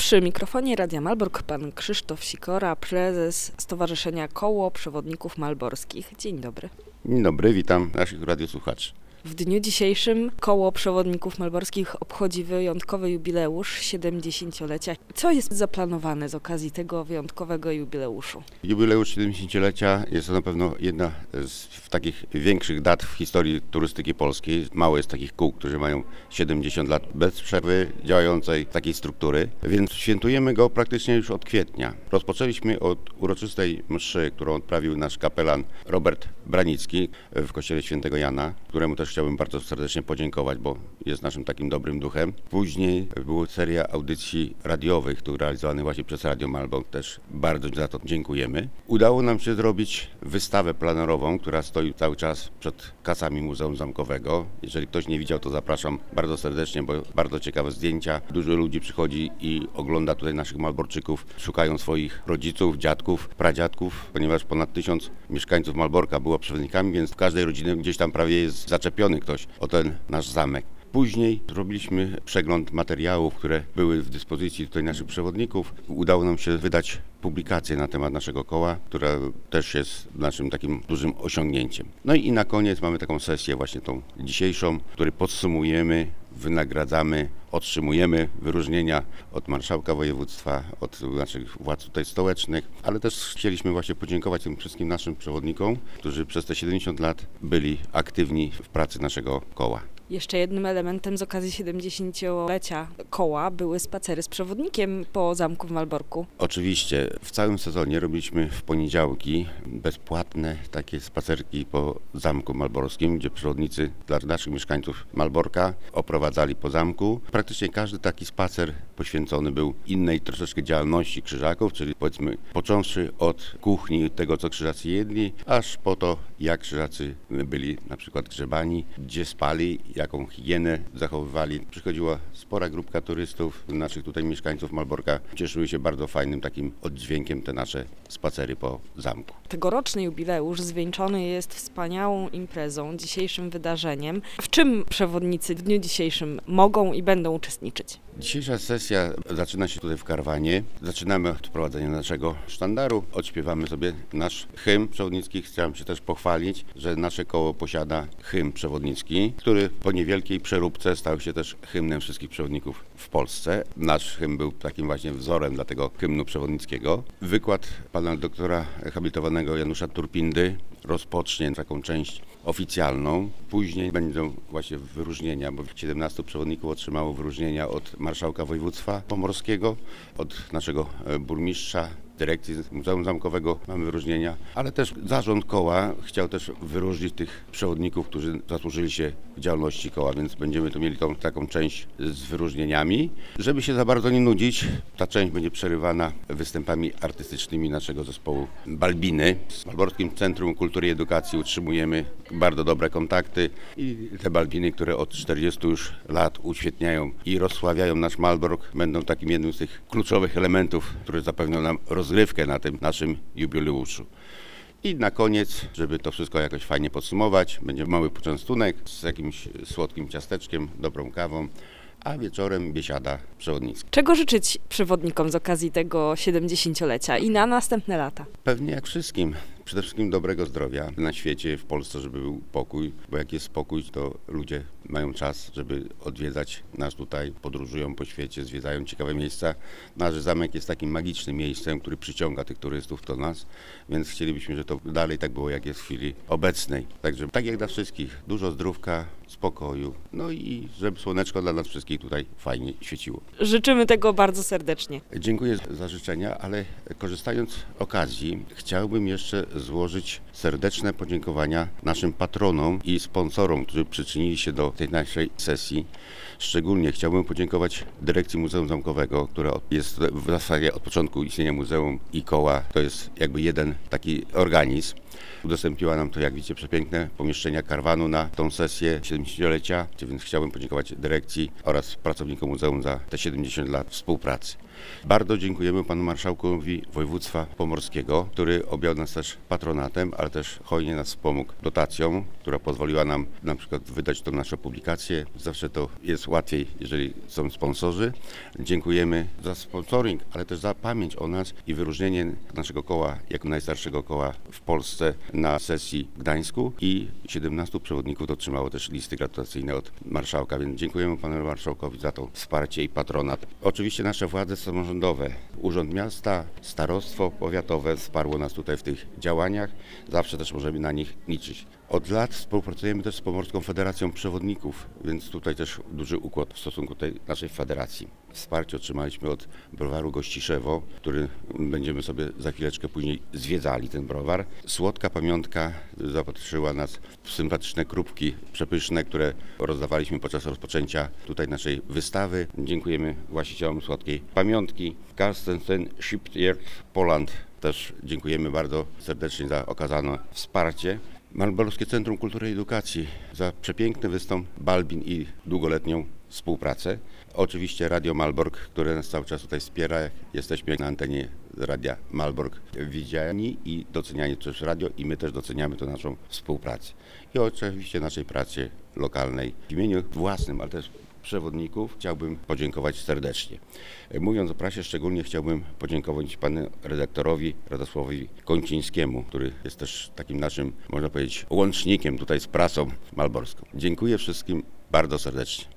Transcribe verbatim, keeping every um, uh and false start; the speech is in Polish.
Przy mikrofonie Radia Malbork pan Krzysztof Sikora, prezes Stowarzyszenia Koło Przewodników Malborskich. Dzień dobry. Dzień dobry, witam naszych radiosłuchaczy. W dniu dzisiejszym Koło Przewodników Malborskich obchodzi wyjątkowy jubileusz siedemdziesięciolecia. Co jest zaplanowane z okazji tego wyjątkowego jubileuszu? Jubileusz siedemdziesięciolecia jest to na pewno jedna z takich większych dat w historii turystyki polskiej. Mało jest takich kół, którzy mają siedemdziesiąt lat bez przerwy działającej takiej struktury, więc świętujemy go praktycznie już od kwietnia. Rozpoczęliśmy od uroczystej mszy, którą odprawił nasz kapelan Robert Branicki w kościele Świętego Jana, któremu też chciałbym bardzo serdecznie podziękować, bo jest naszym takim dobrym duchem. Później była seria audycji radiowych, które realizowanych właśnie przez Radio Malbork. Też bardzo za to dziękujemy. Udało nam się zrobić wystawę planerową, która stoi cały czas przed kasami Muzeum Zamkowego. Jeżeli ktoś nie widział, to zapraszam bardzo serdecznie, bo bardzo ciekawe zdjęcia. Dużo ludzi przychodzi i ogląda tutaj naszych Malborczyków, szukają swoich rodziców, dziadków, pradziadków, ponieważ ponad tysiąc mieszkańców Malborka było przewodnikami, więc w każdej rodzinie gdzieś tam prawie jest zaczepiony ktoś o ten nasz zamek. Później zrobiliśmy przegląd materiałów, które były w dyspozycji tutaj naszych przewodników. Udało nam się wydać publikację na temat naszego koła, która też jest naszym takim dużym osiągnięciem. No i na koniec mamy taką sesję właśnie tą dzisiejszą, w której podsumujemy, wynagradzamy, otrzymujemy wyróżnienia od marszałka województwa, od naszych władz tutaj stołecznych, ale też chcieliśmy właśnie podziękować tym wszystkim naszym przewodnikom, którzy przez te siedemdziesiąt lat byli aktywni w pracy naszego koła. Jeszcze jednym elementem z okazji siedemdziesięciolecia koła były spacery z przewodnikiem po zamku w Malborku. Oczywiście, w całym sezonie robiliśmy w poniedziałki bezpłatne takie spacerki po zamku malborskim, gdzie przewodnicy dla naszych mieszkańców Malborka oprowadzali po zamku. Praktycznie każdy taki spacer poświęcony był innej troszeczkę działalności krzyżaków, czyli powiedzmy począwszy od kuchni, tego co krzyżacy jedli, aż po to jak krzyżacy byli na przykład grzebani, gdzie spali, jaką higienę zachowywali. Przychodziła spora grupka turystów, naszych tutaj mieszkańców Malborka. Cieszyły się bardzo fajnym takim oddźwiękiem te nasze spacery po zamku. Tegoroczny jubileusz zwieńczony jest wspaniałą imprezą, dzisiejszym wydarzeniem. W czym przewodnicy w dniu dzisiejszym mogą i będą uczestniczyć? Dzisiejsza sesja zaczyna się tutaj w Karwanie. Zaczynamy od wprowadzenia naszego sztandaru. Odśpiewamy sobie nasz hymn przewodnicki. Chciałem się też pochwalić, że nasze koło posiada hymn przewodnicki, który po niewielkiej przeróbce stał się też hymnem wszystkich przewodników w Polsce. Nasz hymn był takim właśnie wzorem dla tego hymnu przewodnickiego. Wykład pana doktora habilitowanego Janusza Turpindy rozpocznie taką część oficjalną. Później będą właśnie wyróżnienia, bo siedemnastu przewodników otrzymało wyróżnienia od marszałka województwa pomorskiego, od naszego burmistrza, dyrekcji Muzeum Zamkowego mamy wyróżnienia, ale też zarząd koła chciał też wyróżnić tych przewodników, którzy zasłużyli się w działalności koła, więc będziemy tu mieli tą taką część z wyróżnieniami. Żeby się za bardzo nie nudzić, ta część będzie przerywana występami artystycznymi naszego zespołu Balbiny. Z Malborskim Centrum Kultury i Edukacji utrzymujemy bardzo dobre kontakty i te Balbiny, które od czterdziestu już lat uświetniają i rozsławiają nasz Malbork, będą takim jednym z tych kluczowych elementów, które zapewnią nam rozrywkę na tym naszym jubileuszu. I na koniec, żeby to wszystko jakoś fajnie podsumować, będzie mały poczęstunek z jakimś słodkim ciasteczkiem, dobrą kawą, a wieczorem biesiada przewodnicka. Czego życzyć przewodnikom z okazji tego siedemdziesięciolecia i na następne lata? Pewnie jak wszystkim. Przede wszystkim dobrego zdrowia na świecie, w Polsce, żeby był pokój, bo jak jest spokój, to ludzie mają czas, żeby odwiedzać nas tutaj, podróżują po świecie, zwiedzają ciekawe miejsca. Nasz zamek jest takim magicznym miejscem, który przyciąga tych turystów do nas, więc chcielibyśmy, żeby to dalej tak było, jak jest w chwili obecnej. Także tak jak dla wszystkich, dużo zdrówka, spokoju, no i żeby słoneczko dla nas wszystkich tutaj fajnie świeciło. Życzymy tego bardzo serdecznie. Dziękuję za życzenia, ale korzystając z okazji, chciałbym jeszcze złożyć serdeczne podziękowania naszym patronom i sponsorom, którzy przyczynili się do tej naszej sesji. Szczególnie chciałbym podziękować dyrekcji Muzeum Zamkowego, która jest w zasadzie od początku istnienia muzeum i koła. To jest jakby jeden taki organizm. Udostępniła nam to, jak widzicie, przepiękne pomieszczenia karwanu na tą sesję siedemdziesięciolecia, więc chciałbym podziękować dyrekcji oraz pracownikom muzeum za te siedemdziesiąt lat współpracy. Bardzo dziękujemy panu marszałkowi województwa pomorskiego, który objął nas też patronatem, ale też hojnie nas wspomógł dotacją, która pozwoliła nam na przykład wydać tą naszą publikację. Zawsze to jest łatwiej, jeżeli są sponsorzy. Dziękujemy za sponsoring, ale też za pamięć o nas i wyróżnienie naszego koła jako najstarszego koła w Polsce na sesji w Gdańsku i siedemnastu przewodników otrzymało też listy gratulacyjne od marszałka, więc dziękujemy panu marszałkowi za to wsparcie i patronat. Oczywiście nasze władze samorządowe, Urząd Miasta, Starostwo Powiatowe wsparło nas tutaj w tych działaniach. Zawsze też możemy na nich liczyć. Od lat współpracujemy też z Pomorską Federacją Przewodników, więc tutaj też duży układ w stosunku do tej naszej federacji. Wsparcie otrzymaliśmy od browaru Gościszewo, który będziemy sobie za chwileczkę później zwiedzali ten browar. Słodka pamiątka zaopatrzyła nas w sympatyczne krupki przepyszne, które rozdawaliśmy podczas rozpoczęcia tutaj naszej wystawy. Dziękujemy właścicielom Słodkiej Pamiątki. Carstensen Shipyard Poland też dziękujemy bardzo serdecznie za okazane wsparcie. Malborskie Centrum Kultury i Edukacji za przepiękny występ Balbin i długoletnią współpracę. Oczywiście Radio Malbork, które nas cały czas tutaj wspiera. Jesteśmy na antenie Radia Malbork widziani i doceniani przez radio i my też doceniamy tę naszą współpracę. I oczywiście naszej pracy lokalnej. W imieniu własnym, ale też przewodników chciałbym podziękować serdecznie. Mówiąc o prasie, szczególnie chciałbym podziękować panu redaktorowi Radosławowi Kończyńskiemu, który jest też takim naszym, można powiedzieć, łącznikiem tutaj z prasą malborską. Dziękuję wszystkim bardzo serdecznie.